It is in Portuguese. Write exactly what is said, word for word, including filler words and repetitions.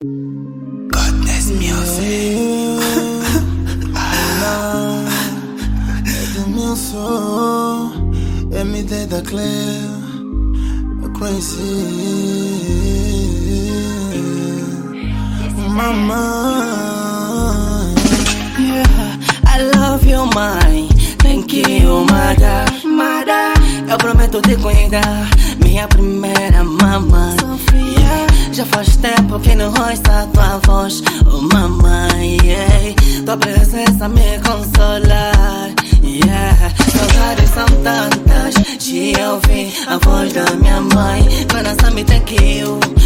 Godness Music. É do meu som, M D da Cleo, eu conheci mamãe. Yeah, I love you, mãe. Thank you, mother, mother. Eu prometo te cuidar, minha primeira mamãe. Yeah, já faz tempo que não ouço a tua voz, oh mamãe. Yeah, tua presença me consolar. Yeah, saudades são tantas de ouvir a voz da minha mãe. Gonna tell me thank you.